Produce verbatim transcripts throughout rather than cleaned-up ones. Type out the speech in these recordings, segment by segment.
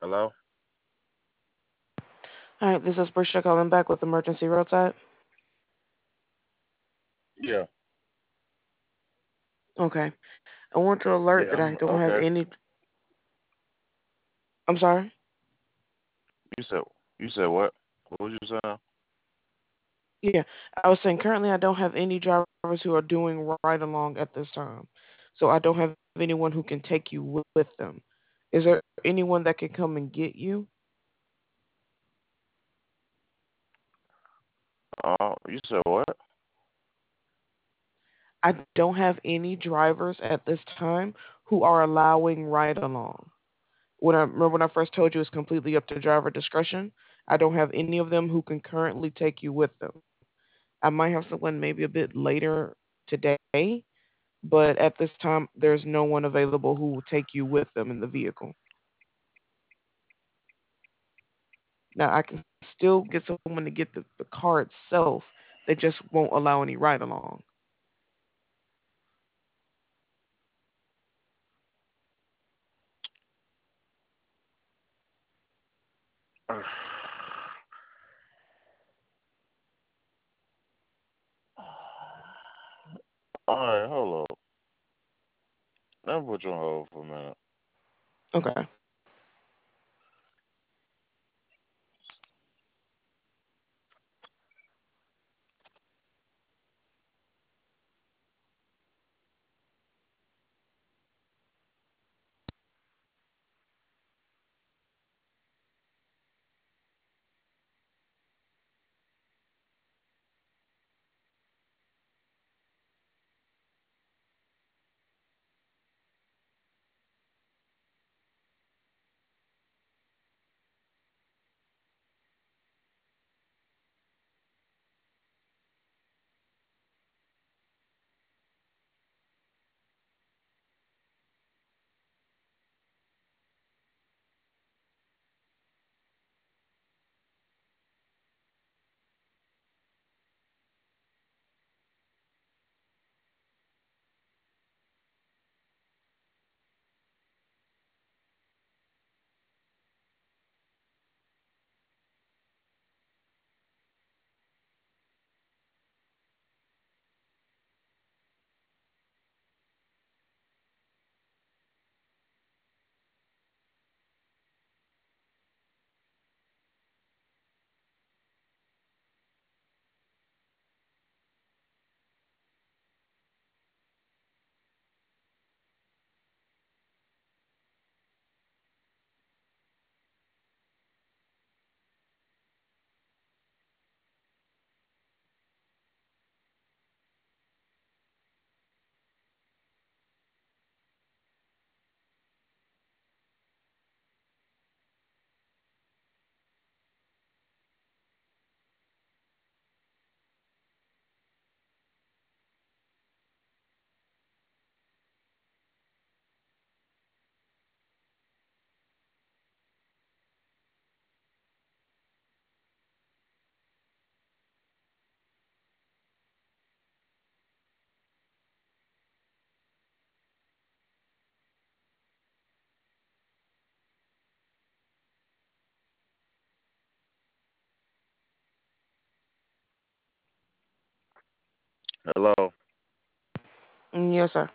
Hello? All right, this is Brisha calling back with emergency roadside. Yeah. Okay. I want to alert Yeah, that I I'm don't have okay. any. I'm sorry. You said you said what? What was you saying? Yeah, I was saying currently I don't have any drivers who are doing right along at this time. So I don't have anyone who can take you with, with them. Is there anyone that can come and get you? Uh, you said what? I don't have any drivers at this time who are allowing ride along. When I remember when I first told you it's completely up to driver discretion, I don't have any of them who can currently take you with them. I might have someone maybe a bit later today, but at this time, there's no one available who will take you with them in the vehicle. Now, I can still get someone to get the, the car itself. They just won't allow any ride along. All right, hold up. Let me put you on hold for a minute. Okay. Hello. Mm, yes, sir.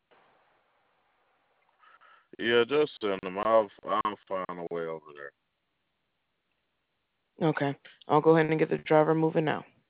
Yeah, just send them. I'll I'll find a way over there. Okay. I'll go ahead and get the driver moving now.